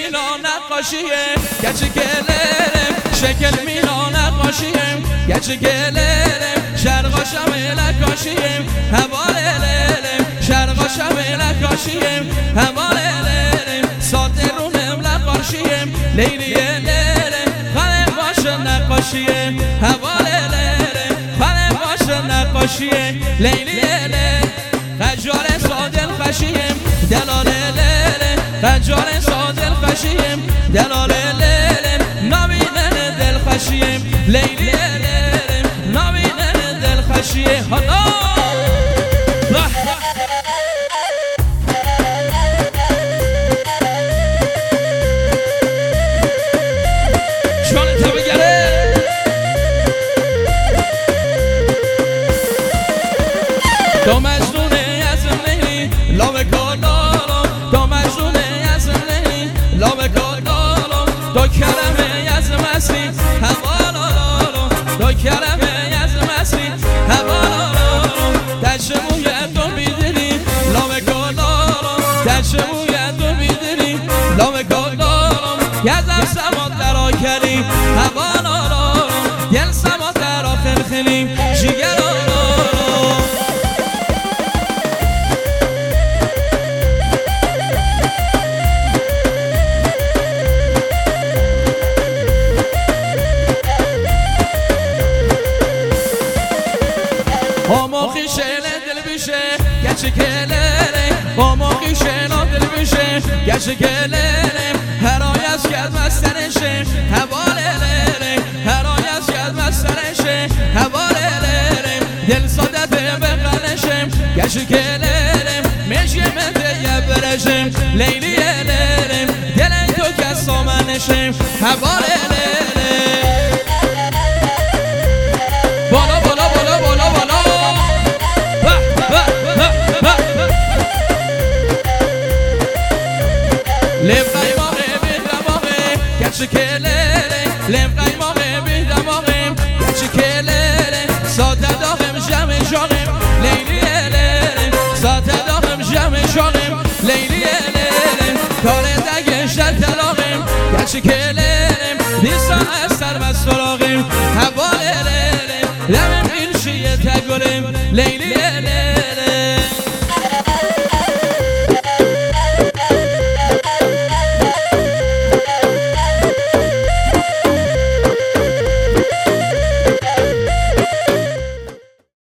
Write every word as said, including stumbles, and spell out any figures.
میلا نقاشیه گچه گلرم شکل میلا نقاشیه گچه گلرم شرقاشم لکاشیم هوالرم شرقاشم لکاشیم هوالرم ساده رونم لقاشیم لیلیه لرم خانه باشه نقاشیه هوالرم خانه باشه نقاشیه لیلیه لرم خجال سادل خشیم دلاله لرم خجال سادل خشیم دلاله لرم نبینن دل خشیم لیلیه لرم نبینن دل خشیه حالا جانتا بگره تو مجنونه از لیلی لابه کادالو تو مجنونه از لیلی لابه کادالو تو کلمه از مسیح حوالالالو تو کلمه از مسیح حوالالالو تشموی تو بیدری لابه کادالو تشموی تو بیدری لابه کادالو یزم سمات در آکری حوالالالو یل سمات در آخر خیلی جیگرالالو با خیشن دل بشه گچه گلره با ما خیشن دل بشه گچه گلره هر آی از کد مستنشه حواله لره هر آی از کد مستنشه حواله لره دل ساده به بقلشم گچه گلره مشی مده یه برشم لیلیه لره دل تو کس آمنشم حواله لره بالا بالا بالا بالا بالا لب قیماقه به دماغه گچه کلره لب قیماقه به دماغه گچه کلره ساده داغم جمع جاغم لیلیه لره ساده داغم جمع جاغم لیلیه لره کار دگش در تلاغم گچه کلره